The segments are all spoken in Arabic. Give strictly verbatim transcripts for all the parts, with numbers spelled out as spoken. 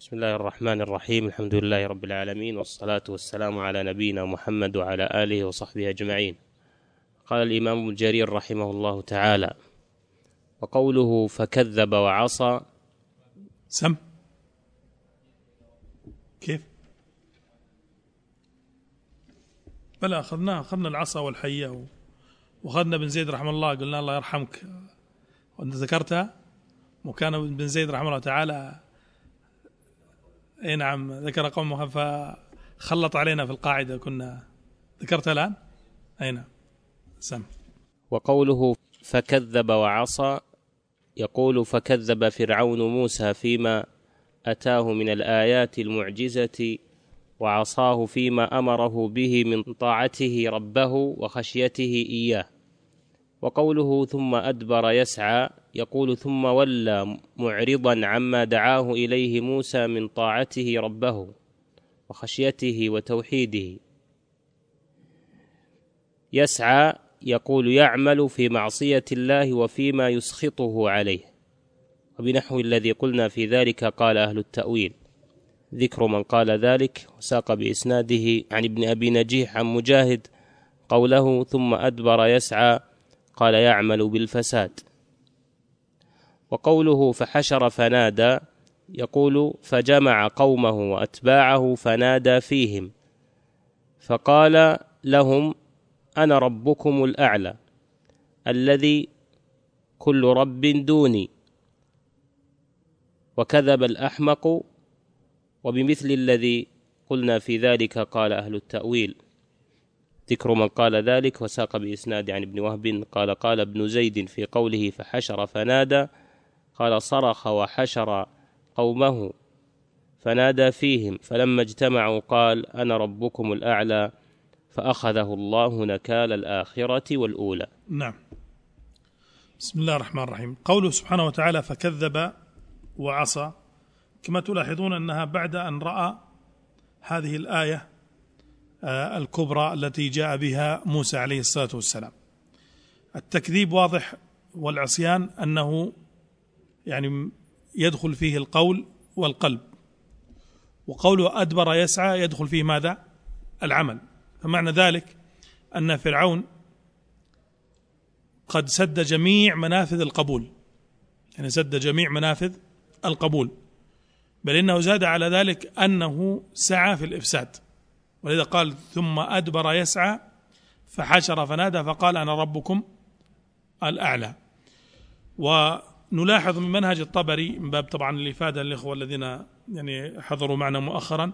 بسم الله الرحمن الرحيم. الحمد لله رب العالمين، والصلاة والسلام على نبينا محمد وعلى آله وصحبه أجمعين. قال الإمام ابن جرير رحمه الله تعالى: وقوله فكذب وعصى. سم كيف؟ بلى أخذناه أخذنا العصا والحية، وأخذنا بن زيد رحمه الله، قلنا الله يرحمك وأنت ذكرتها، وكان بن زيد رحمه الله تعالى اي نعم ذكر قومه فخلط علينا في القاعدة كنا ذكرتها الآن. اي نعم سم. وقوله فكذب وعصى، يقول فكذب فرعون موسى فيما أتاه من الآيات المعجزة، وعصاه فيما أمره به من طاعته ربه وخشيته إياه. وقوله ثم أدبر يسعى، يقول ثم ولى معرضا عما دعاه إليه موسى من طاعته ربه وخشيته وتوحيده. يسعى يقول يعمل في معصية الله وفيما يسخطه عليه، وبنحو الذي قلنا في ذلك قال أهل التأويل. ذكر من قال ذلك وساق بإسناده عن ابن أبي نجيح عن مجاهد قوله ثم أدبر يسعى قال يعمل بالفساد. وقوله فحشر فنادى، يقول فجمع قومه وأتباعه فنادى فيهم فقال لهم أنا ربكم الأعلى الذي كل رب دوني. وكذب الأحمق، وبمثل الذي قلنا في ذلك قال أهل التأويل. ذكر من قال ذلك وساق بإسناد عن ابن وهب قال قال ابن زيد في قوله فحشر فنادى، قال صرخ وحشر قومه فنادى فيهم فلما اجتمعوا قال أنا ربكم الأعلى، فأخذه الله نكال الآخرة والأولى. نعم. بسم الله الرحمن الرحيم. قوله سبحانه وتعالى فكذب وعصى، كما تلاحظون أنها بعد أن رأى هذه الآية الكبرى التي جاء بها موسى عليه الصلاة والسلام. التكذيب واضح، والعصيان أنه يعني يدخل فيه القول والقلب. وقوله أدبر يسعى يدخل فيه ماذا؟ العمل. فمعنى ذلك أن فرعون قد سد جميع منافذ القبول، يعني سد جميع منافذ القبول، بل إنه زاد على ذلك أنه سعى في الإفساد، ولذا قال ثم أدبر يسعى فحشر فنادى فقال أنا ربكم الأعلى. ونلاحظ من منهج الطبري، من باب طبعا الإفادة للإخوة الذين يعني حضروا معنا مؤخرا،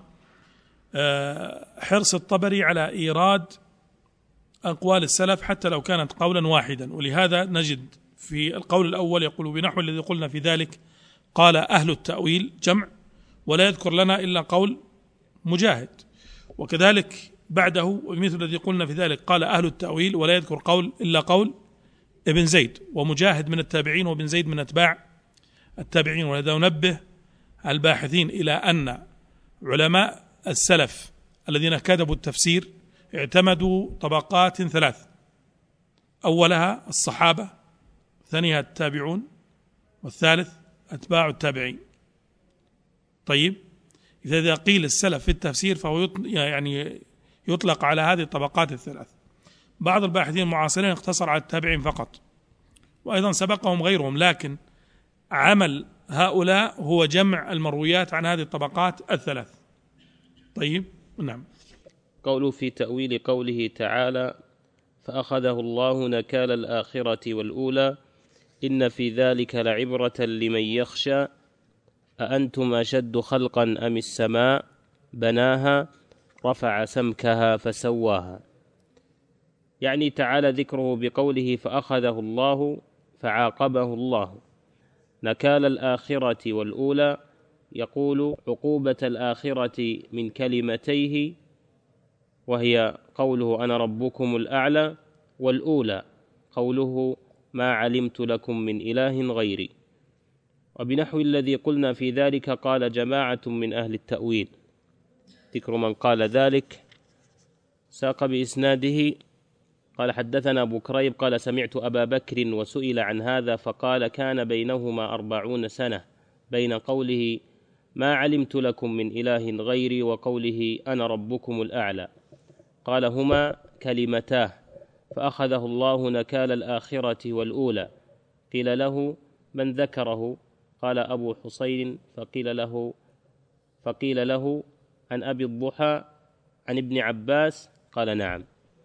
حرص الطبري على إيراد أقوال السلف حتى لو كانت قولا واحدا. ولهذا نجد في القول الأول يقول بنحو الذي قلنا في ذلك قال أهل التأويل جمع، ولا يذكر لنا إلا قول مجاهد. وكذلك بعده ومثل الذي قلنا في ذلك قال أهل التأويل ولا يذكر قول إلا قول ابن زيد، ومجاهد من التابعين وابن زيد من أتباع التابعين. ولذا ننبه الباحثين إلى أن علماء السلف الذين كتبوا التفسير اعتمدوا طبقات ثلاث: أولها الصحابة، ثانيها التابعون، والثالث أتباع التابعين. طيب، إذا قيل السلف في التفسير فهو يعني يطلق على هذه الطبقات الثلاث. بعض الباحثين المعاصرين اقتصر على التابعين فقط، وأيضا سبقهم غيرهم، لكن عمل هؤلاء هو جمع المرويات عن هذه الطبقات الثلاث. طيب، نعم. قول في تأويل قوله تعالى فأخذه الله نكال الآخرة والأولى إن في ذلك لعبرة لمن يخشى أأنتم أشد خلقا أم السماء بناها رفع سمكها فسواها. يعني تعالى ذكره بقوله فأخذه الله فعاقبه الله نكال الآخرة والأولى، يقول عقوبة الآخرة من كلمتيه وهي قوله أنا ربكم الأعلى، والأولى قوله ما علمت لكم من إله غيري. وبنحو الذي قلنا في ذلك قال جماعة من أهل التأويل. ذكر من قال ذلك ساق بإسناده قال حدثنا أبو كريب قال سمعت أبا بكر وسئل عن هذا فقال كان بينهما أربعون سنة بين قوله ما علمت لكم من إله غيري وقوله أنا ربكم الأعلى. قال هما كلمتاه فأخذه الله نكال الآخرة والأولى. قيل له من ذكره؟ قال أبو حصين. فقيل له فقيل له عن أبي الضحى عن ابن عباس. قال نعم.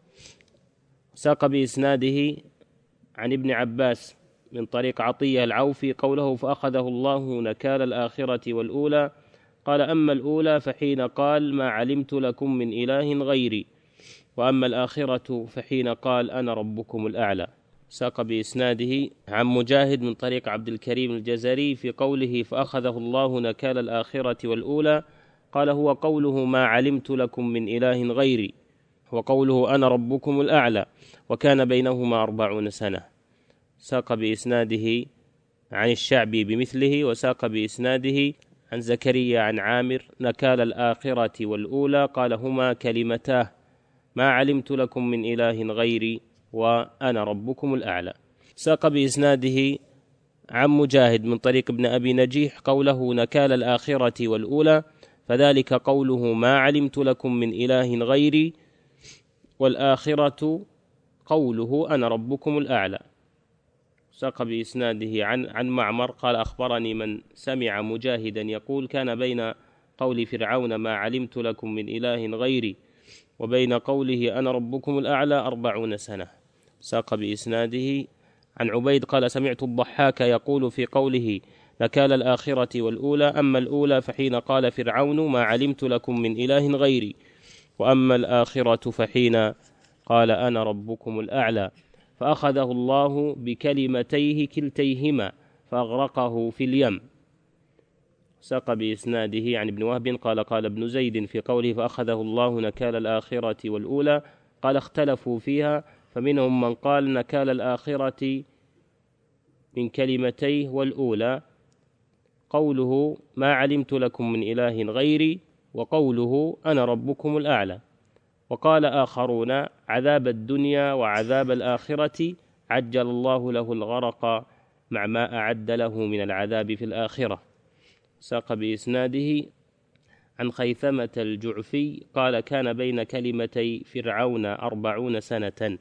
ساق بإسناده عن ابن عباس من طريق عطية العوفي قوله فأخذه الله نكال الآخرة والأولى. قال أما الأولى فحين قال ما علمت لكم من إله غيري، وأما الآخرة فحين قال أنا ربكم الأعلى. ساق بإسناده عن مجاهد من طريق عبد الكريم الجزري في قوله فأخذه الله نكال الآخرة والأولى. قال هو قوله ما علمت لكم من إله غيري، وقوله أنا ربكم الأعلى، وكان بينهما أربعون سنة. ساق بإسناده عن الشعبي بمثله، وساق بإسناده عن زكريا عن عامر نكال الآخرة والأولى. قال هما كلمتاه ما علمت لكم من إله غيري وأنا ربكم الأعلى. ساق بإسناده عن مجاهد من طريق ابن أبي نجيح قوله نكال الآخرة والأولى، فذلك قوله ما علمت لكم من إله غيري، والآخرة قوله أنا ربكم الأعلى. ساق بإسناده عن عن معمر قال أخبرني من سمع مجاهدا يقول كان بين قول فرعون ما علمت لكم من إله غيري وبين قوله أنا ربكم الأعلى أربعون سنة. ساق بإسناده عن عبيد قال سمعت الضحاك يقول في قوله نكال الآخرة والأولى أما الأولى فحين قال فرعون ما علمت لكم من إله غيري، وأما الآخرة فحين قال أنا ربكم الأعلى، فأخذه الله بكلمتيه كلتيهما فأغرقه في اليم. ساق بإسناده عن ابن وهب قال قال ابن زيد في قوله فأخذه الله نكال الآخرة والأولى قال اختلفوا فيها، فمنهم من قال نكال الآخرة من كلمتيه والأولى قوله ما علمت لكم من إله غيري، وقوله أنا ربكم الأعلى. وقال آخرون عذاب الدنيا وعذاب الآخرة عجل الله له الغرق مع ما أعد له من العذاب في الآخرة. ساق بإسناده عن خيثمة الجعفي قال كان بين كلمتي فرعون أربعون سنة،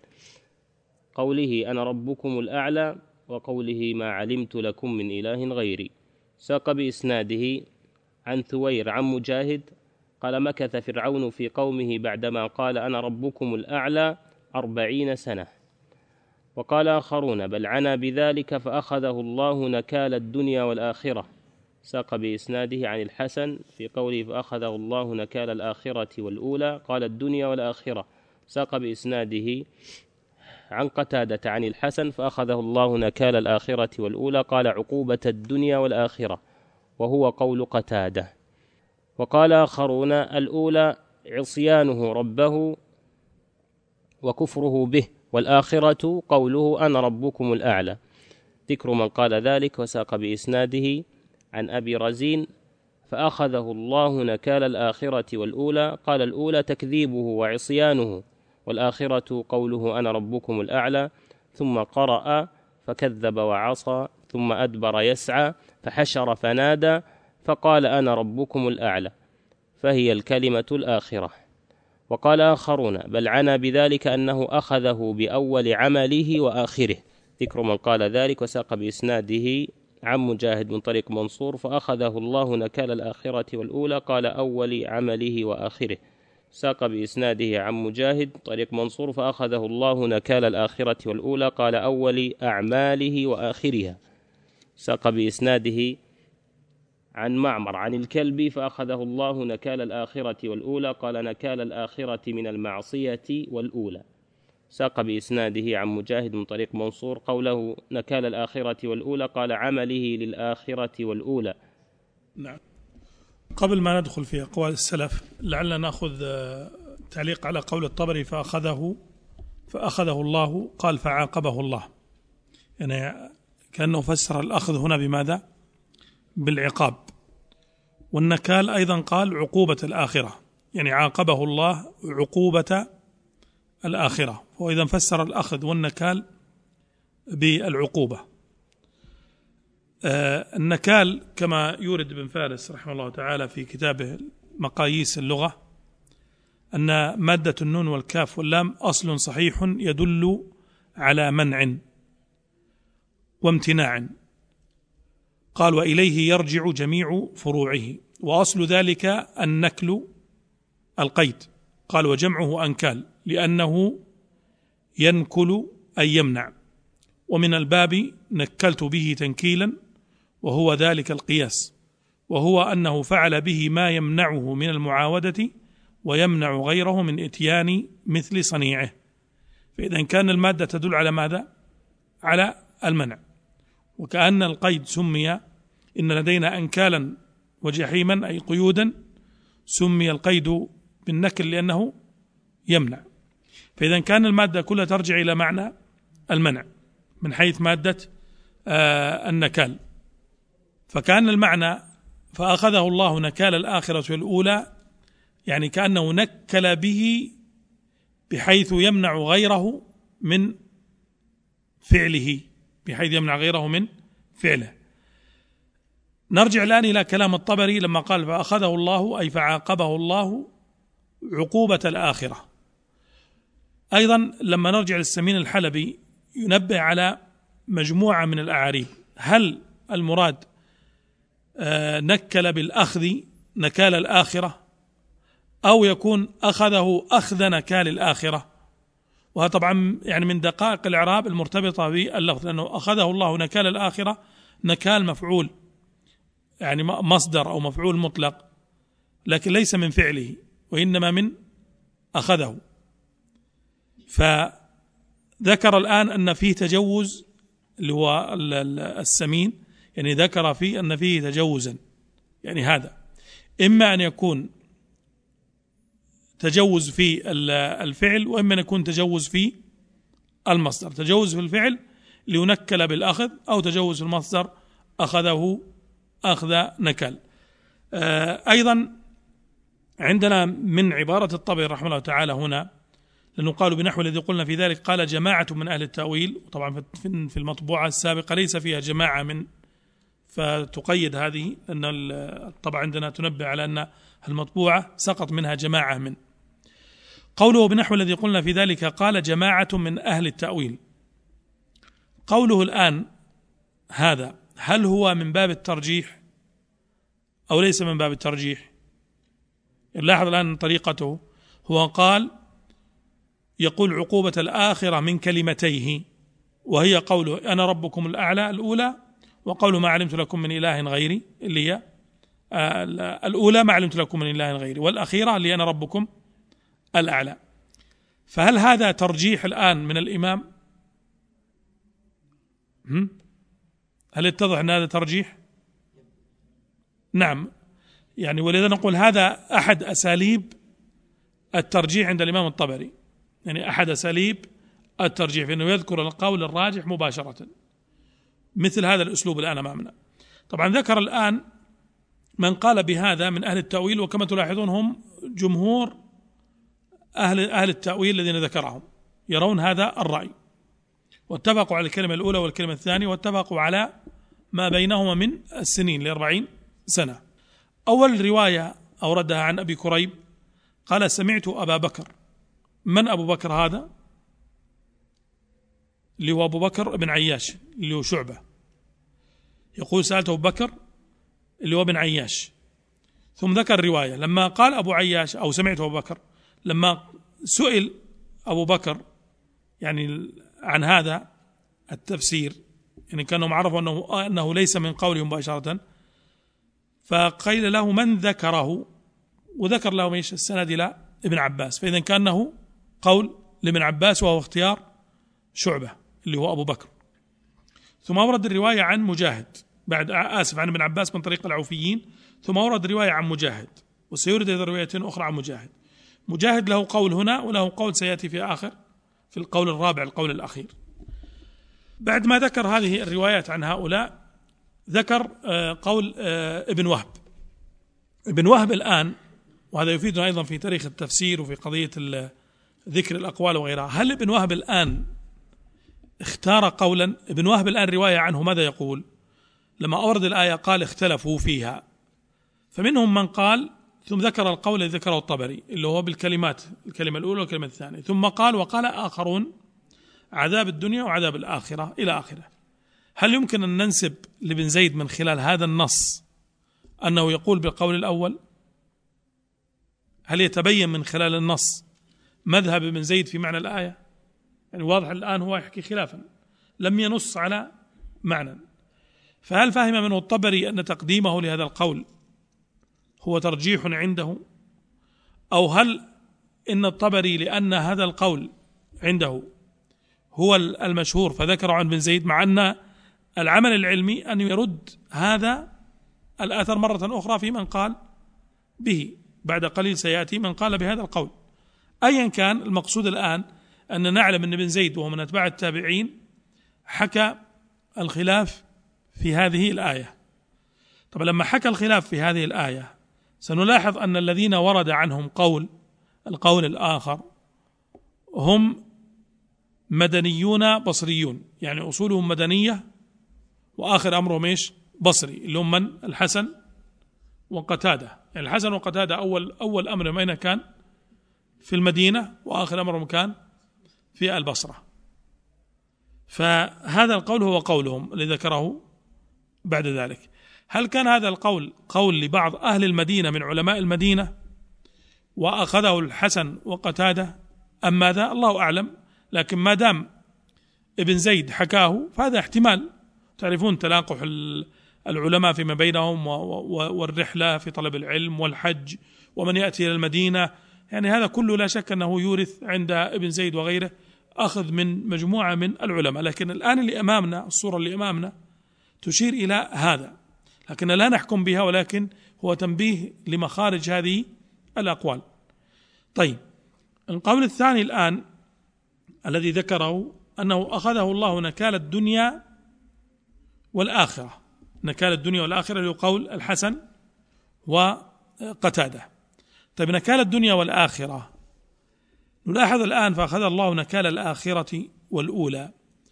قوله أنا ربكم الأعلى وقوله ما علمت لكم من إله غيري. ساق بإسناده عن ثوير عن مجاهد قال مكث فرعون في قومه بعدما قال أنا ربكم الأعلى أربعين سنة. وقال آخرون بل عنا بذلك فأخذه الله نكال الدنيا والآخرة. ساق بإسناده عن الحسن في قوله فأخذه الله نكال الآخرة والأولى قال الدنيا والآخرة. ساق بإسناده عن قتادة عن الحسن فأخذه الله نكال الآخرة والأولى قال عقوبة الدنيا والآخرة، وهو قول قتادة. وقال آخرون الأولى عصيانه ربه وكفره به، والآخرة قوله أنا ربكم الأعلى. ذكر من قال ذلك. وساق بإسناده عن أبي رزين فأخذه الله نكال الآخرة والأولى قال الأولى تكذيبه وعصيانه، والآخرة قوله أنا ربكم الأعلى. ثم قرأ فكذب وعصى ثم أدبر يسعى فحشر فنادى فقال أنا ربكم الأعلى، فهي الكلمة الآخرة. وقال آخرون بل عنا بذلك أنه أخذه بأول عمله وآخره. ذكر من قال ذلك. وساق بإسناده عن مجاهد من طريق منصور فأخذه الله نكال الآخرة والأولى قال أول عمله وآخره. ساق بإسناده عن مجاهد طريق منصور فأخذه الله نكال الآخرة والأولى قال أول أعماله وآخرها. ساق بإسناده عن معمر عن الكلبي فأخذه الله نكال الآخرة والأولى قال نكال الآخرة من المعصية والأولى. ساق بإسناده عن مجاهد من طريق منصور قوله نكال الآخرة والأولى قال عمله للآخرة والأولى. نعم. قبل ما ندخل في أقوال السلف لعلنا نأخذ تعليق على قول الطبري فأخذه فأخذه الله قال فعاقبه الله، يعني كأنه فسر الأخذ هنا بماذا؟ بالعقاب. والنكال أيضا قال عقوبة الآخرة، يعني عاقبه الله عقوبة الآخرة، وإذا فسر الأخذ والنكال بالعقوبة. النكال كما يورد ابن فارس رحمه الله تعالى في كتابه مقاييس اللغة أن مادة النون والكاف واللام أصل صحيح يدل على منع وامتناع. قال وإليه يرجع جميع فروعه، وأصل ذلك النكل القيد. قال وجمعه أنكال لأنه ينكل أي يمنع، ومن الباب نكلت به تنكيلا وهو ذلك القياس، وهو أنه فعل به ما يمنعه من المعاودة ويمنع غيره من إتيان مثل صنيعه. فإذا كان المادة تدل على ماذا؟ على المنع. وكأن القيد سمي، إن لدينا أنكالا وجحيما أي قيودا، سمي القيد بالنكل لأنه يمنع. فإذا كان المادة كلها ترجع إلى معنى المنع من حيث مادة آه النكال، فكان المعنى فأخذه الله نكال الآخرة والأولى، يعني كأنه نكل به بحيث يمنع غيره من فعله، بحيث يمنع غيره من فعله. نرجع الآن إلى كلام الطبري لما قال فأخذه الله أي فعاقبه الله عقوبة الآخرة. أيضا لما نرجع للسمين الحلبي ينبه على مجموعة من الأعاريب، هل المراد آه نكل بالأخذ نكال الآخرة، أو يكون أخذه أخذ نكال الآخرة؟ وهذا طبعا يعني من دقائق الإعراب المرتبطة باللفظ، لأنه أخذه الله نكال الآخرة، نكال مفعول يعني مصدر أو مفعول مطلق، لكن ليس من فعله وإنما من أخذه. فذكر الآن أن فيه تجوز اللي هو السمين، يعني ذكر فيه أن فيه تجوزا، يعني هذا إما أن يكون تجوز في الفعل، وإما أن يكون تجوز في المصدر. تجوز في الفعل لينكل بالأخذ، أو تجوز في المصدر أخذه أخذ نكال. أيضا عندنا من عبارة الطبري رحمه الله تعالى هنا، لأنه قالوا بنحو الذي قلنا في ذلك، قال جماعة من أهل التأويل، وطبعا في المطبوعة السابقة ليس فيها جماعة من، فتقيد هذه، لأن الطبعة عندنا تنبه على أن المطبوعة سقط منها جماعة من. قوله بنحو الذي قلنا في ذلك قال جماعة من أهل التأويل، قوله الآن هذا هل هو من باب الترجيح أو ليس من باب الترجيح؟ لاحظ الآن طريقته، هو قال يقول عقوبة الآخرة من كلمتيه، وهي قوله أنا ربكم الأعلى الأولى، وقوله ما علمت لكم من إله غيري اللي هي الأولى ما علمت لكم من إله غيري، والأخيرة اللي أنا ربكم الأعلى. فهل هذا ترجيح الآن من الإمام؟ هل يتضح أن هذا ترجيح؟ نعم، يعني ولذا نقول هذا أحد أساليب الترجيح عند الإمام الطبري، يعني أحد أساليب الترجيح، فإنه يذكر القول الراجح مباشرة، مثل هذا الأسلوب الآن أمامنا. طبعا ذكر الآن من قال بهذا من أهل التأويل، وكما تلاحظون هم جمهور أهل, أهل التأويل الذين ذكرهم يرون هذا الرأي، واتفقوا على الكلمة الأولى والكلمة الثانية، واتفقوا على ما بينهما من السنين لأربعين سنة. أول رواية أوردها عن أبي كريب قال سمعت أبا بكر. من أبو بكر هذا؟ اللي هو أبو بكر بن عياش اللي هو شعبة، يقول سألت أبو بكر اللي هو بن عياش. ثم ذكر رواية لما قال أبو عياش أو سمعت أبو بكر، لما سئل أبو بكر يعني عن هذا التفسير، يعني كانوا عرفوا أنه, أنه ليس من قولهم مباشرة، فقيل له من ذكره، وذكر له ايش السند إلى ابن عباس، فإذا كانه قول لابن عباس وهو اختيار شعبة اللي هو أبو بكر. ثم أورد الرواية عن مجاهد بعد آسف عن ابن عباس من طريق العوفيين، ثم أورد الرواية عن مجاهد، وسيورد روايتين أخرى عن مجاهد. مجاهد له قول هنا وله قول سيأتي في آخر في القول الرابع القول الأخير. بعد ما ذكر هذه الروايات عن هؤلاء ذكر قول ابن وهب. ابن وهب الآن، وهذا يفيدنا أيضا في تاريخ التفسير وفي قضية ذكر الأقوال وغيرها، هل ابن وهب الآن اختار قولا؟ ابن وهب الآن رواية عنه ماذا يقول؟ لما أورد الآية قال اختلفوا فيها، فمنهم من قال ثم ذكر القول الذي ذكره الطبري اللي هو بالكلمات، الكلمة الأولى والكلمة الثانية، ثم قال وقال آخرون عذاب الدنيا وعذاب الآخرة إلى آخره. هل يمكن أن ننسب لابن زيد من خلال هذا النص أنه يقول بالقول الأول؟ هل يتبين من خلال النص مذهب ابن زيد في معنى الآية؟ يعني واضح الآن هو يحكي خلافا، لم ينص على معنى، فهل فهم منه الطبري أن تقديمه لهذا القول هو ترجيح عنده، أو هل إن الطبري لأن هذا القول عنده هو المشهور فذكر عن ابن زيد، مع أن العمل العلمي أن يرد هذا الأثر مرة أخرى في من قال به، بعد قليل سيأتي من قال بهذا القول. أيا كان المقصود الآن أن نعلم أن ابن زيد وهو من أتباع التابعين حكى الخلاف في هذه الآية. طب لما حكى الخلاف في هذه الآية سنلاحظ أن الذين ورد عنهم قول القول الآخر هم مدنيون بصريون، يعني أصولهم مدنية وآخر أمرهم إيش؟ بصري، اللي هم من؟ الحسن وقتادة. يعني الحسن وقتادة أول أول أمر أين كان؟ في المدينة، وآخر أمرهم كان في البصرة. فهذا القول هو قولهم الذي ذكره بعد ذلك. هل كان هذا القول قول لبعض أهل المدينة من علماء المدينة وأخذه الحسن وقتادة أم ماذا؟ الله أعلم، لكن ما دام ابن زيد حكاه فهذا احتمال. تعرفون تلاقح العلماء فيما بينهم والرحلة في طلب العلم والحج ومن يأتي إلى المدينة، يعني هذا كله لا شك أنه يورث عند ابن زيد وغيره أخذ من مجموعة من العلماء. لكن الآن اللي أمامنا، الصورة اللي أمامنا تشير إلى هذا، لكن لا نحكم بها، ولكن هو تنبيه لمخارج هذه الأقوال. طيب، القول الثاني الآن الذي ذكره أنه أخذه الله نكال الدنيا والآخرة، نكال الدنيا والآخرة اللي هو قول الحسن وقتادة. طيب، نكال الدنيا والآخرة نلاحظ الآن فأخذ الله نكال الآخرة والأولى،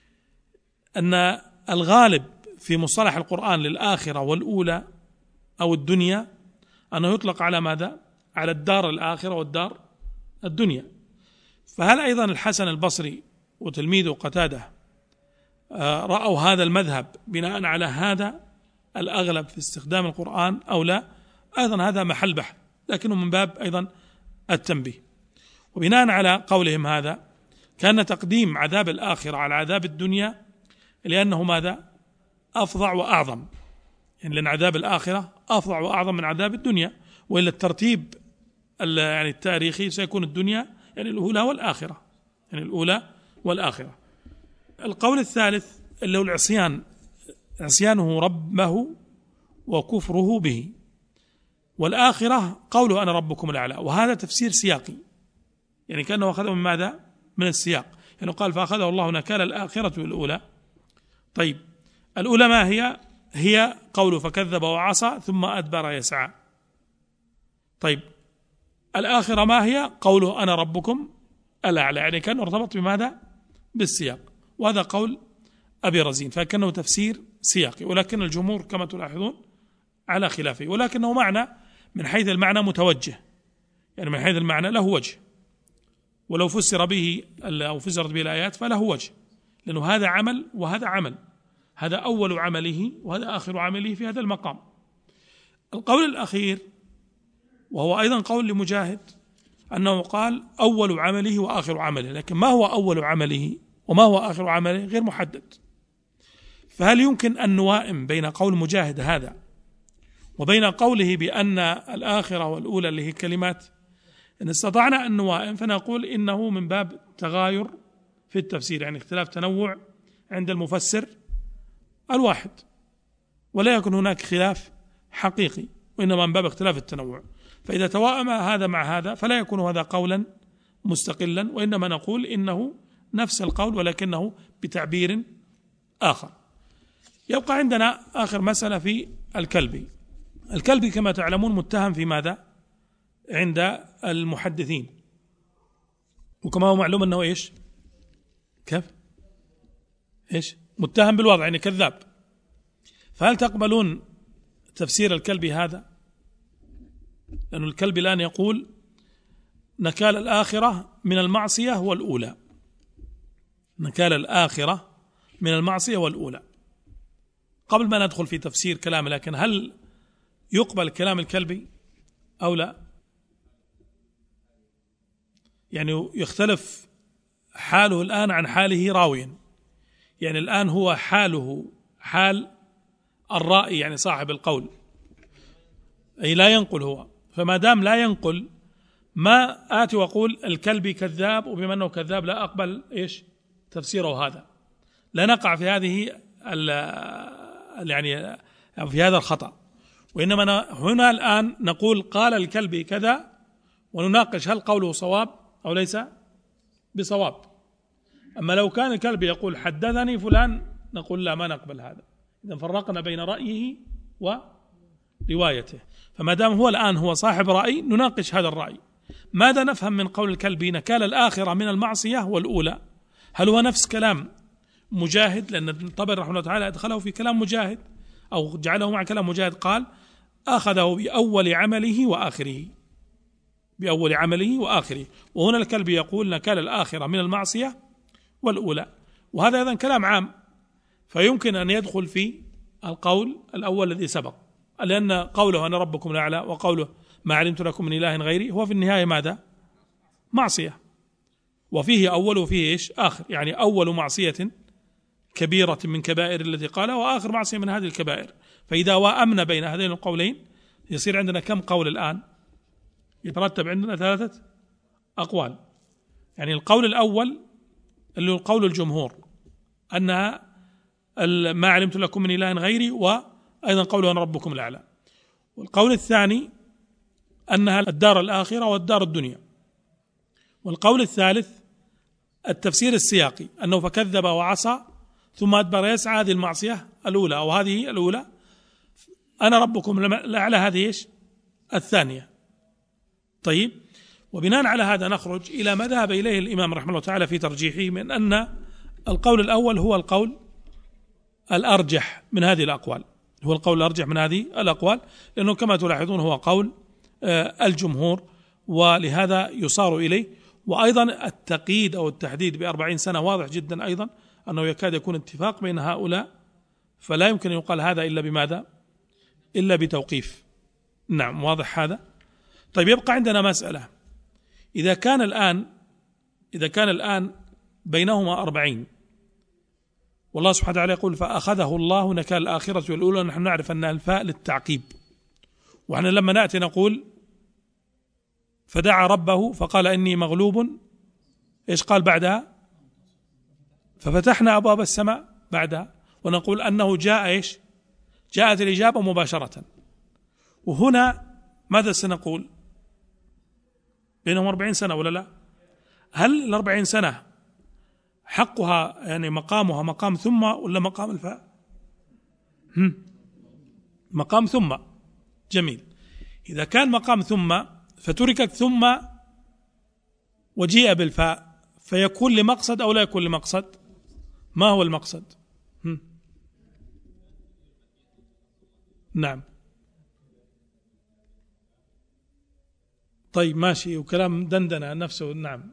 أن الغالب في مصطلح القرآن للآخرة والأولى أو الدنيا أنه يطلق على ماذا؟ على الدار الآخرة والدار الدنيا. فهل أيضا الحسن البصري وتلميذه قتادة رأوا هذا المذهب بناء على هذا الأغلب في استخدام القرآن أو لا؟ أيضا هذا محل بحث، لكنه من باب أيضا التنبيه. وبناء على قولهم هذا كان تقديم عذاب الآخرة على عذاب الدنيا لأنه ماذا؟ أفظع وأعظم، يعني لأن عذاب الآخرة أفظع وأعظم من عذاب الدنيا، وإلا الترتيب يعني التاريخي سيكون الدنيا يعني الأولى والآخرة، يعني الأولى والآخرة. القول الثالث اللي هو العصيان، عصيانه ربه وكفره به، والآخرة قوله أنا ربكم الأعلى، وهذا تفسير سياقي، يعني كأنه أخذه من ماذا؟ من السياق، يعني قال فأخذه الله نكال الآخرة والأولى. طيب، الأولى ما هي؟ هي قوله فكذب وعصى ثم أدبر يسعى. طيب، الآخرة ما هي؟ قوله أنا ربكم الأعلى، يعني كان ارتبط بماذا؟ بالسياق، وهذا قول أبي رزين، فكأنه تفسير سياقي، ولكن الجمهور كما تلاحظون على خلافه، ولكنه معنى من حيث المعنى متوجه، يعني من حيث المعنى له وجه، ولو فسر به أو فسرت به الآيات فله وجه، لأنه هذا عمل وهذا عمل، هذا أول عمله وهذا آخر عمله في هذا المقام. القول الأخير وهو أيضا قول لمجاهد أنه قال أول عمله وآخر عمله، لكن ما هو أول عمله وما هو آخر عمله غير محدد. فهل يمكن أن نوائم بين قول مجاهد هذا وبين قوله بأن الآخرة والأولى اللي هي كلمات؟ إن استطعنا أن نوائم فنقول إنه من باب تغاير في التفسير، يعني اختلاف تنوع عند المفسر الواحد، ولا يكون هناك خلاف حقيقي، وإنما من باب اختلاف التنوع. فإذا توائم هذا مع هذا فلا يكون هذا قولا مستقلا، وإنما نقول إنه نفس القول ولكنه بتعبير آخر. يبقى عندنا آخر مسألة في الكلبي. الكلبي كما تعلمون متهم في ماذا؟ عند المحدثين، وكما هو معلوم أنه إيش؟ كيف؟ إيش؟ متهم بالوضع، يعني كذاب. فهل تقبلون تفسير الكلب هذا؟ لأن الكلب الآن يقول نكال الآخرة من المعصية والأولى، نكال الآخرة من المعصية والأولى. قبل ما ندخل في تفسير كلامه، لكن هل يقبل كلام الكلبي أو لا؟ يعني يختلف حاله الآن عن حاله راويا، يعني الآن هو حاله حال الرائي، يعني صاحب القول، أي لا ينقل هو. فما دام لا ينقل، ما آتي وأقول الكلبي كذاب، وبما أنه كذاب لا أقبل إيش تفسيره هذا، لا نقع في هذه يعني في هذا الخطأ. وإنما هنا الآن نقول قال الكلبي كذا، ونناقش هل قوله صواب أو ليس بصواب. أما لو كان الكلبي يقول حدثني فلان، نقول لا، ما نقبل هذا. إذا فرقنا بين رأيه وروايته. فما دام هو الآن هو صاحب رأي، نناقش هذا الرأي. ماذا نفهم من قول الكلبي نكال الآخرة من المعصية والأولى؟ هل هو نفس كلام مجاهد؟ لأن الطبري رحمه الله تعالى أدخله في كلام مجاهد، أو جعله مع كلام مجاهد، قال أخذه بأول عمله وآخره، بأول عمله وآخره. وهنا الكلبي يقول نكال الآخرة من المعصية والأولى، وهذا أيضا كلام عام، فيمكن أن يدخل في القول الأول الذي سبق، لأن قوله أنا ربكم الأعلى وقوله ما علمت لكم من إله غيري هو في النهاية ماذا؟ معصية، وفيه أول وفيه إيش؟ آخر، يعني أول معصية كبيرة من كبائر التي قالها، وآخر معصية من هذه الكبائر. فإذا وأمن بين هذين القولين يصير عندنا كم قول الآن؟ يترتب عندنا ثلاثة أقوال. يعني القول الأول اللي هو القول الجمهور أنها ما علمت لكم من إله غيري، وأيضا قوله أنا ربكم الأعلى. والقول الثاني أنها الدار الآخرة والدار الدنيا. والقول الثالث التفسير السياقي، أنه فكذب وعصى ثم أدبر يسعى، هذه المعصية الأولى أو هذه الأولى، أنا ربكم الأعلى هذه إيش؟ الثانية. طيب، وبناء على هذا نخرج إلى ما ذهب إليه الإمام رحمه الله تعالى في ترجيحه، من أن القول الأول هو القول الأرجح من هذه الأقوال، هو القول الأرجح من هذه الأقوال، لأنه كما تلاحظون هو قول الجمهور، ولهذا يصار إليه. وأيضا التقييد أو التحديد بأربعين سنة واضح جدا أيضا أنه يكاد يكون اتفاق بين هؤلاء، فلا يمكن أن يقال هذا إلا بماذا؟ إلا بتوقيف. نعم، واضح هذا. طيب، يبقى عندنا مسألة، إذا كان الآن إذا كان الآن بينهما أربعين، والله سبحانه وتعالى يقول فأخذه الله نكال الآخرة والأولى، نحن نعرف أن الفاء للتعقيب، وإحنا لما نأتي نقول فدعا ربه فقال إني مغلوب، إيش قال بعدها؟ ففتحنا أبواب السماء بعدها، ونقول أنه جاء إيش؟ جاءت الإجابة مباشرة. وهنا ماذا سنقول؟ بينهم أربعين سنة ولا لا؟ هل الأربعين سنة حقها يعني مقامها مقام ثم ولا مقام الفاء؟ هم؟ مقام ثم. جميل. إذا كان مقام ثم فتركت ثم وجيء بالفاء، فيكون لمقصد أو لا يكون لمقصد؟ ما هو المقصد؟ هم؟ نعم. طيب ماشي، وكلام دندنة نفسه. نعم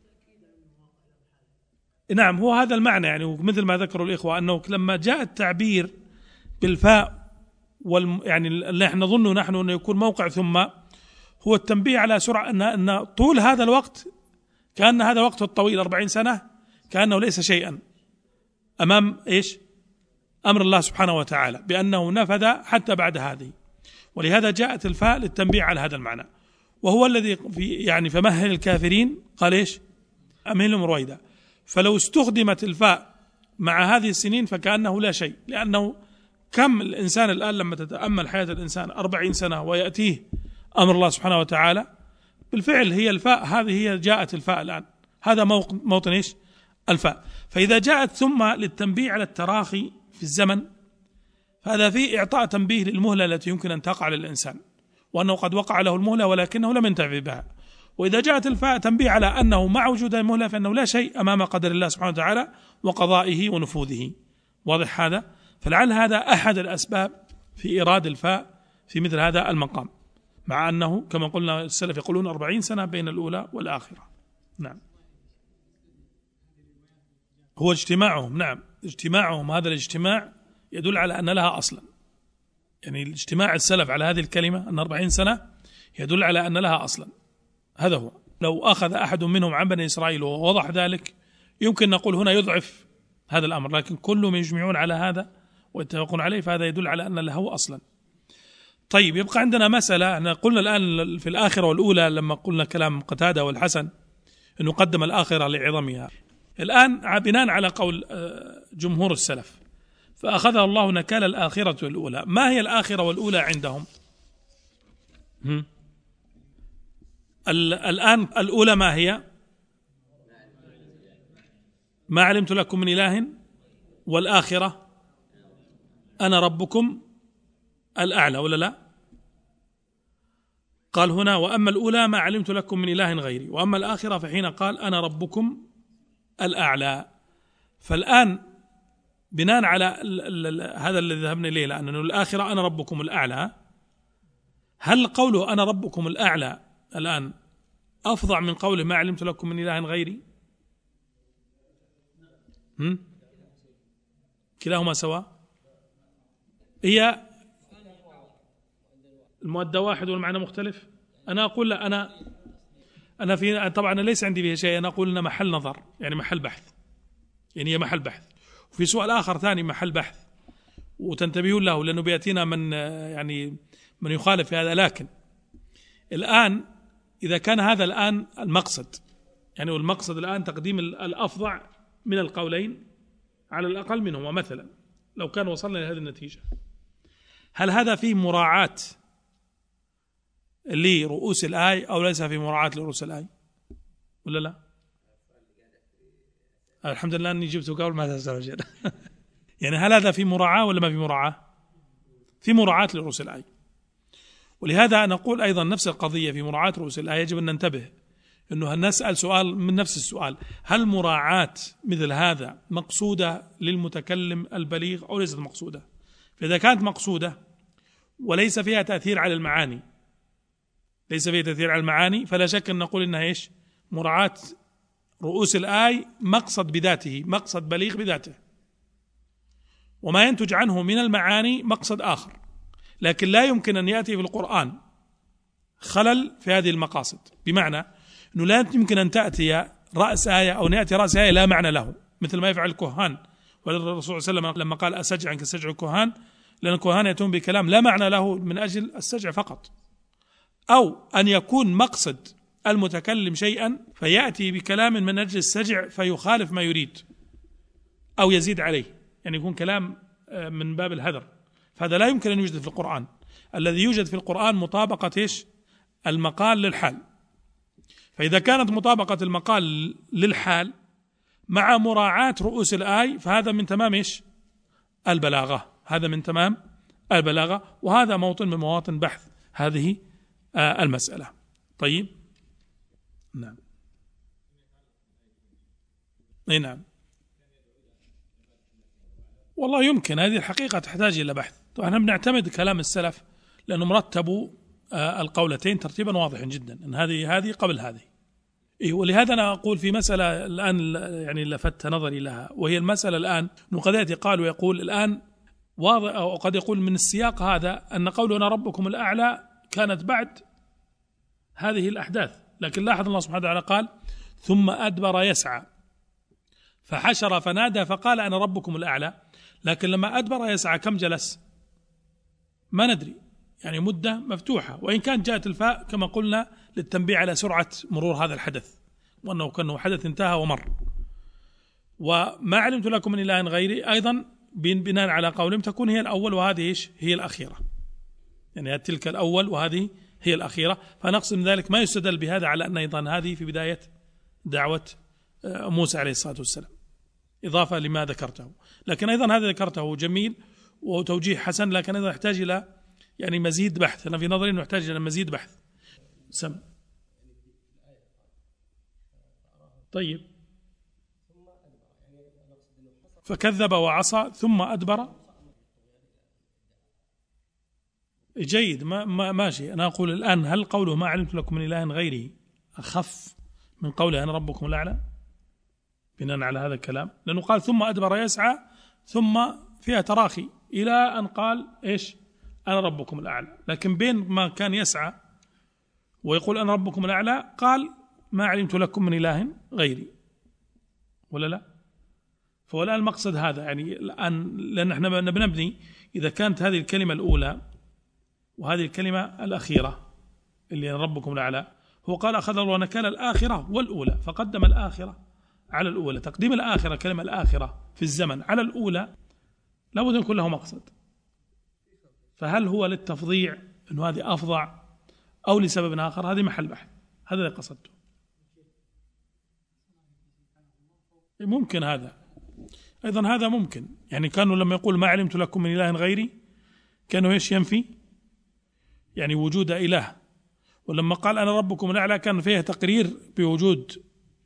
نعم، هو هذا المعنى، يعني مثل ما ذكروا الإخوة أنه لما جاء التعبير بالفاء والم يعني اللي احنا نظنه نحن أنه يكون موقع ثم، هو التنبيه على سرعة أن أن طول هذا الوقت، كأن هذا الوقت الطويل أربعين سنة كأنه ليس شيئا أمام إيش؟ أمر الله سبحانه وتعالى، بأنه نفذ حتى بعد هذه. ولهذا جاءت الفاء للتنبيه على هذا المعنى، وهو الذي في يعني فمهل الكافرين قال إيش؟ أمهلهم رويدا. فلو استخدمت الفاء مع هذه السنين فكأنه لا شيء، لأنه كم الإنسان الآن لما تتأمل حياة الإنسان أربعين سنة ويأتيه أمر الله سبحانه وتعالى، بالفعل هي الفاء هذه هي جاءت الفاء الآن، هذا موطن إيش؟ الفاء. فإذا جاءت ثم للتنبيه على التراخي في الزمن، فهذا فيه إعطاء تنبيه للمهلة التي يمكن أن تقع للإنسان، وأنه قد وقع له المهلة ولكنه لم ينتفع بها. وإذا جاءت الفاء تنبيه على أنه مع وجود المهلة فإنه لا شيء أمام قدر الله سبحانه وتعالى وقضائه ونفوذه. واضح هذا؟ فلعل هذا أحد الأسباب في إيراد الفاء في مثل هذا المقام، مع أنه كما قلنا السلف يقولون أربعين سنة بين الأولى والآخرة. نعم، هو اجتماعهم، نعم اجتماعهم، هذا الاجتماع يدل على أن لها أصلا، يعني الاجتماع السلف على هذه الكلمة أن أربعين سنة يدل على أن لها أصلا. هذا هو. لو أخذ أحد منهم عن بني إسرائيل ووضح ذلك يمكن نقول هنا يضعف هذا الأمر، لكن كلهم يجمعون على هذا ويتفقون عليه، فهذا يدل على أن له أصلا. طيب، يبقى عندنا مسألة. أنا قلنا الآن في الآخرة والأولى لما قلنا كلام قتادة والحسن أنه قدم الآخرة لعظمها. الآن بناء على قول جمهور السلف فأخذها الله نكال الآخرة والأولى، ما هي الآخرة والأولى عندهم؟ الآن الأولى ما هي؟ ما علمت لكم من إله، والآخرة أنا ربكم الأعلى، ولا لا؟ قال هنا وأما الأولى ما علمت لكم من إله غيري، وأما الآخرة فحين قال أنا ربكم الأعلى. فالآن بناء على هذا الذي ذهبنا إليه، لأنه الآخرة أنا ربكم الأعلى، هل قوله أنا ربكم الأعلى الآن أفضع من قوله ما علمت لكم من إله غيري؟ هم؟ كلاهما سواء؟ هي المؤدى واحد والمعنى مختلف. أنا أقول لا، أنا أنا في طبعا ليس عندي فيها شيء، أنا أقول إن محل نظر، يعني محل بحث، يعني هي محل بحث. وفي سؤال آخر ثاني محل بحث وتنتبهون له، لأنه بيأتينا من يعني من يخالف في هذا. لكن الآن إذا كان هذا الآن المقصد، يعني والمقصد الآن تقديم الأفضع من القولين على الأقل منهما، مثلا لو كان وصلنا لهذه النتيجة، هل هذا فيه مراعاة لرؤوس الآية أو ليس في مراعاة لرؤوس الآية ولا لا؟ الحمد لله أني جبته قبل ما تستعجل. يعني هل هذا في مراعاة ولا ما في مراعاة؟ في مراعاة لرؤوس الآية. ولهذا نقول أيضا نفس القضية في مراعاة رؤوس الآية يجب أن ننتبه أنه نسأل سؤال من نفس السؤال، هل مراعاة مثل هذا مقصودة للمتكلم البليغ أو ليست مقصودة؟ فإذا كانت مقصودة وليس فيها تأثير على المعاني، ليس فيها تأثير على المعاني، فلا شك أن نقول إنها إيش؟ مراعاة رؤوس الآية مقصد بذاته، مقصد بليغ بذاته، وما ينتج عنه من المعاني مقصد آخر. لكن لا يمكن أن يأتي في القرآن خلل في هذه المقاصد، بمعنى أنه لا يمكن أن تأتي رأس آية أو نأتي رأس آية لا معنى له، مثل ما يفعل الكهان. والرسول صلى الله عليه وسلم لما قال أسجعا كسجع الكهان، لأن الكهان يأتون بكلام لا معنى له من أجل السجع فقط، أو أن يكون مقصد المتكلم شيئا فيأتي بكلام من أجل السجع فيخالف ما يريد أو يزيد عليه، يعني يكون كلام من باب الهذر، فهذا لا يمكن أن يوجد في القرآن. الذي يوجد في القرآن مطابقة إيش؟ المقال للحال. فإذا كانت مطابقة المقال للحال مع مراعاة رؤوس الآي فهذا من تمام إيش؟ البلاغة، هذا من تمام البلاغة، وهذا موطن من مواطن بحث هذه آه المسألة. طيب، نعم، أي نعم، والله يمكن، هذه الحقيقة تحتاج إلى بحث. طبعا احنا بنعتمد كلام السلف لأنه مرتبوا آه القولتين ترتيبا واضحا جدا، أن هذه هذه قبل هذه. إيه، ولهذا أنا أقول في مسألة الآن يعني لفت نظري لها، وهي المسألة الآن أنه قد يأتي قال ويقول الآن واضح، أو قد يقول من السياق هذا أن قولنا ربكم الأعلى كانت بعد هذه الأحداث، لكن لاحظ الله سبحانه وتعالى قال ثم أدبر يسعى فحشر فنادى فقال أنا ربكم الأعلى. لكن لما أدبر يسعى كم جلس؟ ما ندري، يعني مدة مفتوحة، وإن كانت جاءت الفاء كما قلنا للتنبيه على سرعة مرور هذا الحدث، وأنه كأنه حدث انتهى ومر. وما علمت لكم من إله غيري أيضا بناء على قولهم تكون هي الأول وهذه إيش؟ هي الأخيرة، يعني تلك الأول وهذه هي الأخيرة. فنقصد من ذلك ما يستدل بهذا على أن أيضا هذه في بداية دعوة موسى عليه الصلاة والسلام، إضافة لما ذكرته. لكن أيضا هذا ذكرته جميل وتوجيه حسن، لكن أيضا يحتاج إلى يعني مزيد بحث. أنا في نظري أنه يحتاج إلى مزيد بحث. سم طيب، فكذب وعصى ثم أدبر. جيد، ما ما ماشي. أنا أقول الآن هل قوله ما علمت لكم من إله غيري أخف من قوله أنا ربكم الأعلى بناء على هذا الكلام؟ لأنه قال ثم أدبر يسعى ثم فيها تراخي إلى أن قال إيش أنا ربكم الأعلى. لكن بين ما كان يسعى ويقول أنا ربكم الأعلى قال ما علمت لكم من إله غيري، ولا لا؟ فولا المقصد هذا يعني الآن، لأن احنا بنبني إذا كانت هذه الكلمة الأولى وهذه الكلمة الأخيرة اللي ربكم الأعلى، هو قال أخذ الله نكال الآخرة والأولى فقدم الآخرة على الأولى. تقديم الآخرة كلمة الآخرة في الزمن على الأولى لابد أن يكون له مقصد. فهل هو للتفضيع أنه هذه أفضع أو لسبب آخر؟ هذه محل بحث، هذا اللي قصدته. ممكن هذا أيضا، هذا ممكن يعني كانوا لما يقول ما علمت لكم من إله غيري كانوا إيش ينفي يعني وجود إله، ولما قال أنا ربكم الأعلى كان فيه تقرير بوجود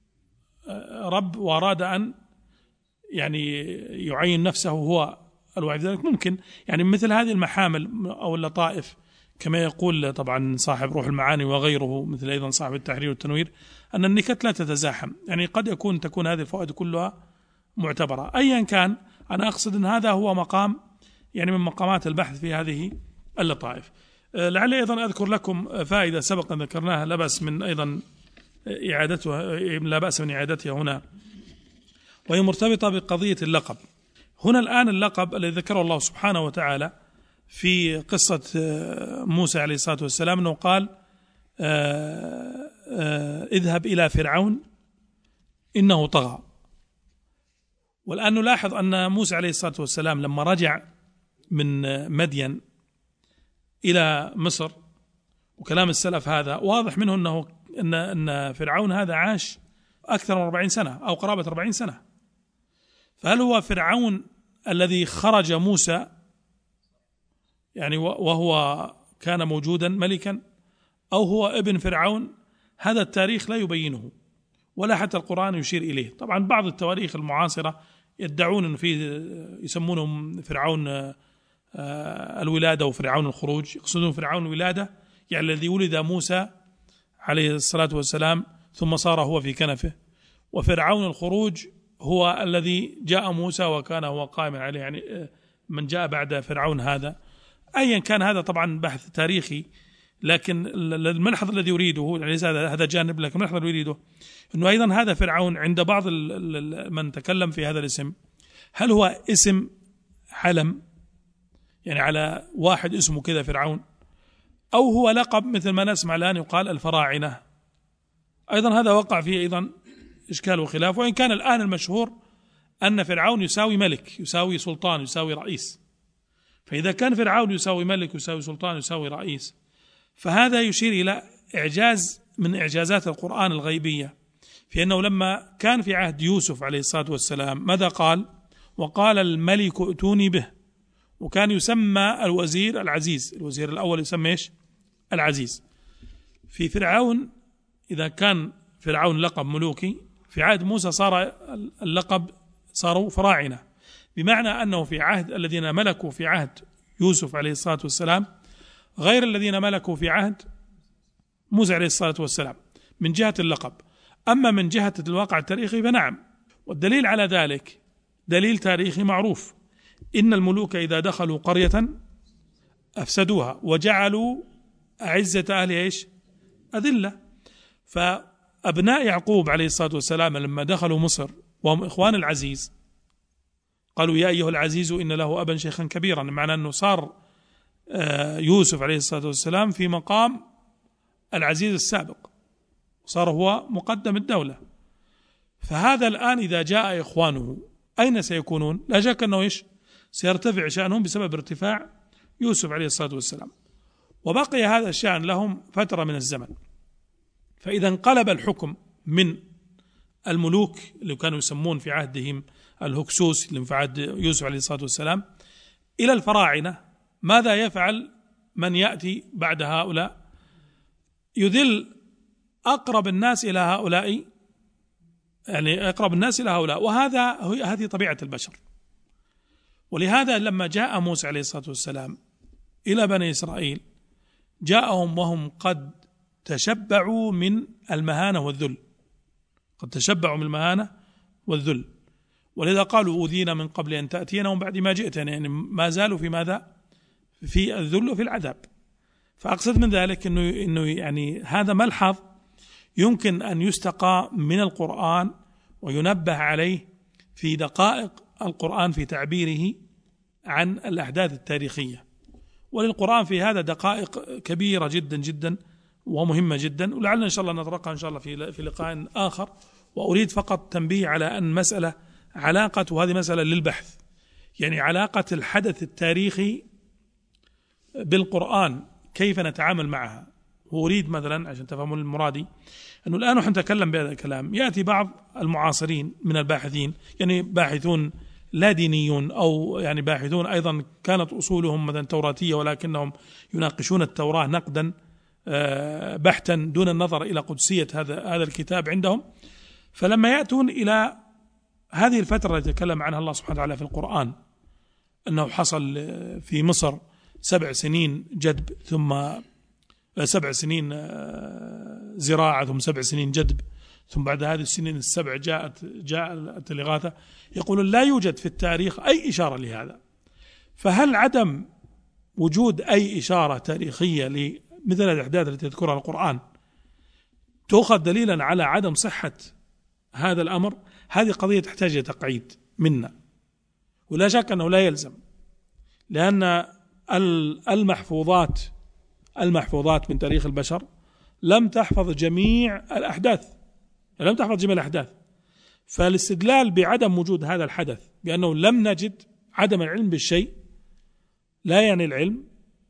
رب وأراد أن يعني يعين نفسه هو الواحد. ذلك ممكن يعني مثل هذه المحامل أو اللطائف كما يقول طبعا صاحب روح المعاني وغيره، مثل أيضا صاحب التحرير والتنوير، أن النكت لا تتزاحم، يعني قد يكون تكون هذه الفوائد كلها معتبرة. أيا كان أنا أقصد أن هذا هو مقام يعني من مقامات البحث في هذه اللطائف. لعلي أيضا أذكر لكم فائدة سبقا ذكرناها لا بأس من أيضا إعادتها لا بأس من إعادتها هنا، وهي مرتبطة بقضية اللقب. هنا الآن اللقب الذي ذكره الله سبحانه وتعالى في قصة موسى عليه الصلاة والسلام أنه قال آآ آآ اذهب إلى فرعون إنه طغى. والآن نلاحظ أن موسى عليه الصلاة والسلام لما رجع من مدين إلى مصر، وكلام السلف هذا واضح منه أنه أن أن فرعون هذا عاش أكثر من أربعين سنة أو قرابة أربعين سنة. فهل هو فرعون الذي خرج موسى يعني وهو كان موجودا ملكا، أو هو ابن فرعون؟ هذا التاريخ لا يبينه ولا حتى القرآن يشير إليه. طبعا بعض التواريخ المعاصرة يدعون أن فيه يسمونهم فرعون الولادة وفرعون الخروج، يقصدون فرعون الولادة يعني الذي ولد موسى عليه الصلاة والسلام ثم صار هو في كنفه، وفرعون الخروج هو الذي جاء موسى وكان هو قائما عليه، يعني من جاء بعد فرعون هذا. أيا كان هذا طبعا بحث تاريخي، لكن الملحظ الذي يريده ليس هذا جانب، لكن الملحظ الذي يريده أنه أيضا هذا فرعون عند بعض من تكلم في هذا الاسم، هل هو اسم حلم يعني على واحد اسمه كذا فرعون، أو هو لقب مثل ما نسمع الآن يقال الفراعنة؟ أيضا هذا وقع فيه أيضا إشكال وخلاف، وإن كان الآن المشهور أن فرعون يساوي ملك يساوي سلطان يساوي رئيس. فإذا كان فرعون يساوي ملك يساوي سلطان يساوي رئيس، فهذا يشير إلى إعجاز من إعجازات القرآن الغيبية، في أنه لما كان في عهد يوسف عليه الصلاة والسلام ماذا قال؟ وقال الملك ائتوني به، وكان يسمى الوزير العزيز، الوزير الأول يسمى إيش؟ العزيز. في فرعون إذا كان فرعون لقب ملوكي، في عهد موسى صار اللقب صاروا فراعنة، بمعنى أنه في عهد الذين ملكوا في عهد يوسف عليه الصلاة والسلام غير الذين ملكوا في عهد موسى عليه الصلاة والسلام من جهة اللقب. أما من جهة الواقع التاريخي فنعم، والدليل على ذلك دليل تاريخي معروف، إن الملوك إذا دخلوا قرية أفسدوها وجعلوا أعزة أهلها إيش؟ أذلة. فأبناء يعقوب عليه الصلاة والسلام لما دخلوا مصر وهم إخوان العزيز قالوا يا أيها العزيز إن له أبا شيخا كبيرا، معنى أنه صار يوسف عليه الصلاة والسلام في مقام العزيز السابق، صار هو مقدم الدولة. فهذا الآن إذا جاء إخوانه أين سيكونون؟ لا شك أنه إيش؟ سيرتفع شأنهم بسبب ارتفاع يوسف عليه الصلاة والسلام، وبقي هذا الشأن لهم فترة من الزمن. فإذا انقلب الحكم من الملوك اللي كانوا يسمون في عهدهم الهكسوس اللي في عهد يوسف عليه الصلاة والسلام إلى الفراعنة، ماذا يفعل من يأتي بعد هؤلاء؟ يذل أقرب الناس إلى هؤلاء، يعني أقرب الناس إلى هؤلاء، وهذا هذه طبيعة البشر. ولهذا لما جاء موسى عليه الصلاة والسلام إلى بني إسرائيل جاءهم وهم قد تشبعوا من المهانة والذل، قد تشبعوا من المهانة والذل، ولذا قالوا أوذينا من قبل أن تأتينا ومن بعد ما جئتنا، يعني ما زالوا في ماذا؟ في الذل وفي العذاب. فأقصد من ذلك إنه إنه يعني هذا ملحظ يمكن أن يستقى من القرآن وينبه عليه في دقائق القرآن في تعبيره عن الأحداث التاريخية. وللقرآن في هذا دقائق كبيرة جدا جدا ومهمة جدا، ولعلنا إن شاء الله نطرقها إن شاء الله في في لقاء آخر. وأريد فقط تنبيه على أن مسألة علاقة، وهذه مسألة للبحث، يعني علاقة الحدث التاريخي بالقرآن كيف نتعامل معها. وأريد مثلا عشان تفهموا المرادي أنه الآن نحن نتكلم بهذا الكلام، يأتي بعض المعاصرين من الباحثين، يعني باحثون لا دينيون أو يعني باحثون أيضا كانت أصولهم مثلا توراتية ولكنهم يناقشون التوراة نقدا بحتا دون النظر إلى قدسية هذا هذا الكتاب عندهم. فلما يأتون إلى هذه الفترة التي يتكلم عنها الله سبحانه وتعالى في القرآن أنه حصل في مصر سبع سنين جدب، ثم سبع سنين زراعة، ثم سبع سنين جدب، ثم بعد هذه السنين السبع جاءت جاءت الإغاثة، يقولون لا يوجد في التاريخ أي إشارة لهذا. فهل عدم وجود أي إشارة تاريخية لمثل الأحداث التي تذكرها القرآن تؤخذ دليلا على عدم صحة هذا الأمر؟ هذه قضية تحتاج إلى تقعيد منا، ولا شك أنه لا يلزم، لأن المحفوظات المحفوظات من تاريخ البشر لم تحفظ جميع الأحداث، لم تحفظ جميع الأحداث. فالاستدلال بعدم وجود هذا الحدث بأنه لم نجد، عدم العلم بالشيء لا يعني العلم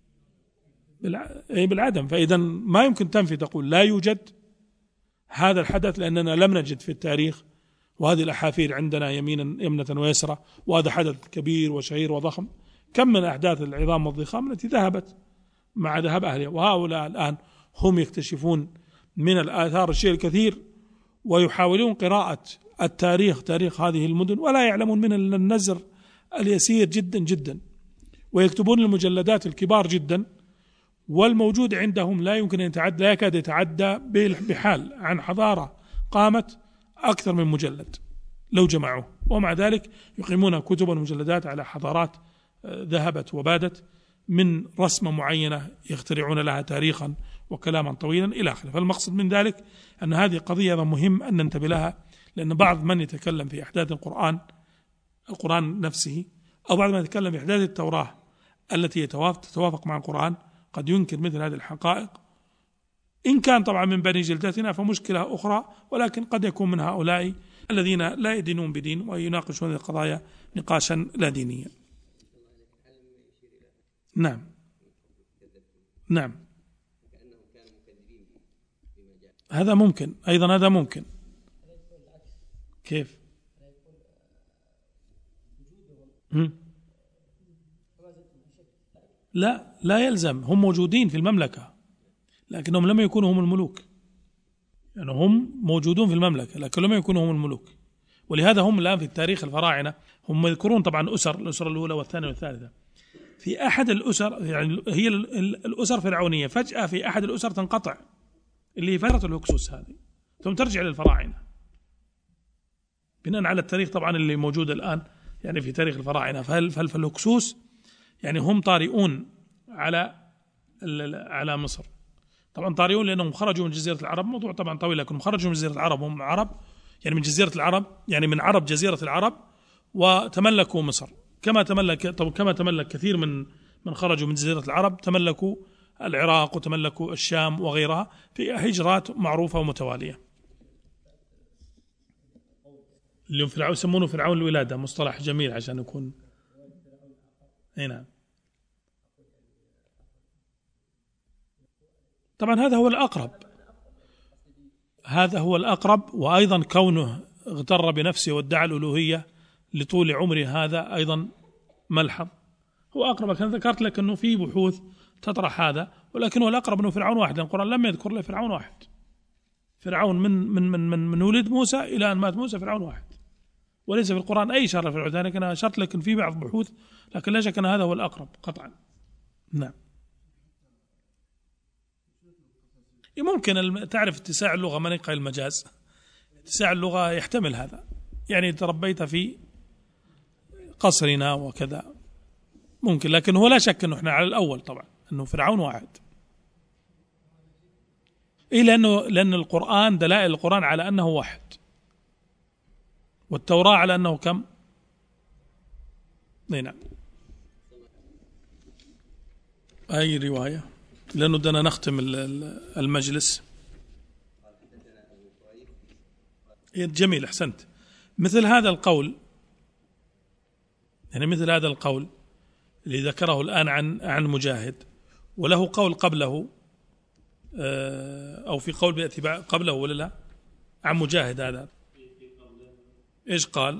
بالعدم. فإذا ما يمكن تنفي تقول لا يوجد هذا الحدث لأننا لم نجد في التاريخ، وهذه الأحافير عندنا يمينا يمنة ويسرى، وهذا حدث كبير وشهير وضخم. كم من أحداث العظام والضخام التي ذهبت مع ذهاب أهلها، وهؤلاء الآن هم يكتشفون من الآثار الشيء الكثير، ويحاولون قراءة التاريخ، تاريخ هذه المدن، ولا يعلمون من النزر اليسير جدا جدا، ويكتبون المجلدات الكبار جدا، والموجود عندهم لا يمكن أن يتعدى، لا يكاد يتعدى بحال عن حضارة قامت أكثر من مجلد لو جمعوه، ومع ذلك يقيمون كتب ومجلدات على حضارات ذهبت وبادت من رسمة معينة يخترعون لها تاريخا وكلاما طويلا إلى آخره. فالمقصد من ذلك أن هذه قضية مهم أن ننتبه لها، لأن بعض من يتكلم في أحداث القرآن القرآن نفسه، أو بعض من يتكلم في أحداث التوراة التي تتوافق مع القرآن قد ينكر مثل هذه الحقائق، إن كان طبعا من بني جلدتنا فمشكلة أخرى، ولكن قد يكون من هؤلاء الذين لا يدينون بدين ويناقشون هذه القضايا نقاشا لا دينيا. نعم نعم هذا ممكن أيضا، هذا ممكن. كيف؟ هم؟ لا لا يلزم، هم موجودين في المملكة لكنهم لم يكونوا هم الملوك، يعني هم موجودون في المملكة لكن لم يكونوا هم الملوك. ولهذا هم الآن في التاريخ الفراعنة هم يذكرون طبعا أسر، الأسرة الأولى والثانية والثالثة. في أحد الأسر، يعني هي الأسر فرعونية، فجأة في أحد الأسر تنقطع، اللي هي فترة الهكسوس هذه، ثم ترجع للفراعنة بناء على التاريخ طبعا اللي موجود الآن يعني في تاريخ الفراعنة. فالهكسوس يعني هم طارئون على على مصر، طبعا طارئون لأنهم خرجوا من جزيرة العرب، موضوع طبعا طويل، لكنهم خرجوا من جزيرة العرب، هم عرب يعني من جزيرة العرب، يعني من عرب جزيرة العرب، وتملكوا مصر كما تملك طب كما تملك كثير من من خرجوا من جزيرة العرب، تملكوا العراق وتملكوا الشام وغيرها في هجرات معروفة ومتوالية. اليوم فرعون يسمونه فرعون الولادة، مصطلح جميل عشان يكون هنا. طبعا هذا هو الأقرب، هذا هو الأقرب، وأيضا كونه اغتر بنفسه وادعى الألوهية لطول عمره هذا أيضا ملحظ، هو أقرب. كان ذكرت لك أنه في بحوث تطرح هذا، ولكن هو الأقرب أنه فرعون واحد، لأن القرآن لم يذكر له فرعون واحد. فرعون من من من من, من ولد موسى إلى أن مات موسى فرعون واحد، وليس في القرآن أي إشارة لفرعون. لكن أنا أشرت لك في بعض بحوث، لكن لا شك أن هذا هو الأقرب قطعا. نعم. ممكن تعرف اتساع اللغة ما نقع المجاز، اتساع اللغة يحتمل هذا، يعني تربيت في قصرنا وكذا ممكن، لكن هو لا شك أنه إحنا على الأول طبعا أنه فرعون واحد. إيه لأنه لأن القرآن دلائل القرآن على أنه واحد، والتوراة على أنه كم؟ نعم. أي رواية؟ لأنه بدنا نختم المجلس. جميل، أحسنت. مثل هذا القول، يعني مثل هذا القول اللي ذكره الآن عن عن مجاهد، وله قول قبله أو في قول باتباع قبله ولا لا؟ عن مجاهد هذا إيش قال؟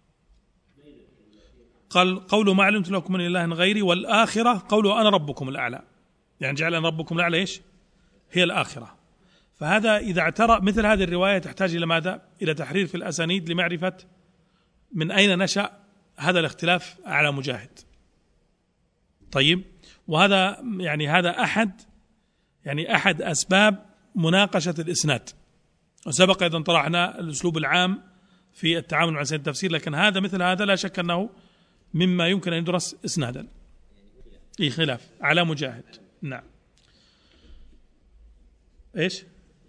قال قوله ما علمت لكم من إله غيري، والآخرة قوله أنا ربكم الأعلى، يعني جعل أنا ربكم الأعلى إيش؟ هي الآخرة. فهذا إذا اعترى مثل هذه الرواية تحتاج إلى ماذا؟ إلى تحرير في الأسانيد لمعرفة من أين نشأ هذا الاختلاف على مجاهد. طيب، وهذا يعني هذا أحد يعني أحد أسباب مناقشة الإسناد، وسبق أيضا طرحنا الأسلوب العام في التعامل مع أسانيد التفسير، لكن هذا مثل هذا لا شك أنه مما يمكن أن يدرس إسنادا. إيه خلاف على مجاهد. نعم. إيش؟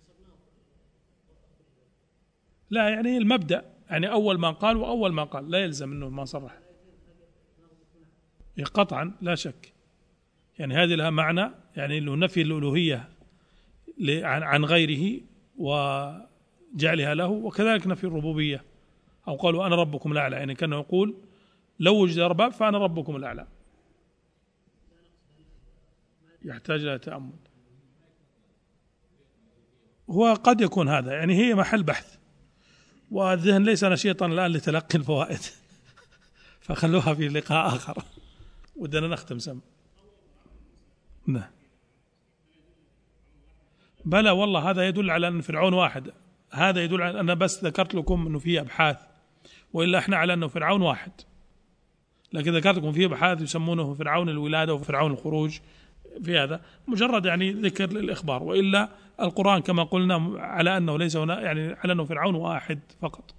لا، يعني المبدأ، يعني أول ما قال وأول ما قال، لا يلزم أنه ما صرح قطعا لا شك. يعني هذه لها معنى، يعني أنه نفي الألوهية عن غيره وجعلها له، وكذلك نفي الربوبية، أو قالوا أنا ربكم الأعلى، يعني كان يقول لو وجد أرباب فأنا ربكم الأعلى. يحتاج إلى تأمل. هو قد يكون هذا، يعني هي محل بحث، والذهن ليس نشيطا الآن لتلقي الفوائد فخلوها في لقاء آخر. ودنا نختم سم. نعم. بلى والله، هذا يدل على أن فرعون واحد، هذا يدل على أن بس ذكرت لكم أنه فيه أبحاث، وإلا إحنا على أنه فرعون واحد، لكن ذكرت لكم فيه أبحاث يسمونه فرعون الولادة وفرعون الخروج، في هذا مجرد يعني ذكر للإخبار، وإلا القرآن كما قلنا على أنه ليس هنا، يعني على أنه فرعون واحد فقط.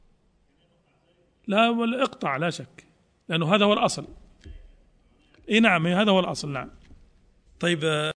لا، والإقطاع لا شك، لأنه هذا هو الأصل. إيه نعم، هذا هو الأصل. نعم. طيب.